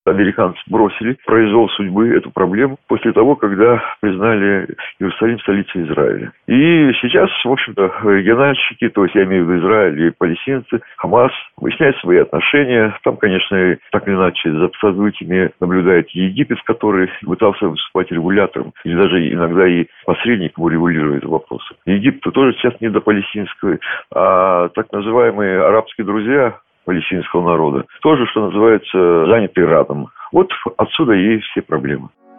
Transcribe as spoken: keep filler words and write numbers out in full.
американцы бросили произвол судьбы эту проблему после того, когда признали Иерусалим столицей Израиля. И сейчас, в общем-то, региональщики, то есть я имею в виду Израиль и палестинцы, Хамас, выясняют свои отношения. Там, конечно, так или иначе за событиями наблюдает Египет, который пытался выступать регулятором, или даже иногда и посредником регулирует вопросы. Египту тоже сейчас не до палестинского, а так называемые арабские друзья палестинского народа тоже, что называется, заняты Ираном. Вот отсюда и все проблемы.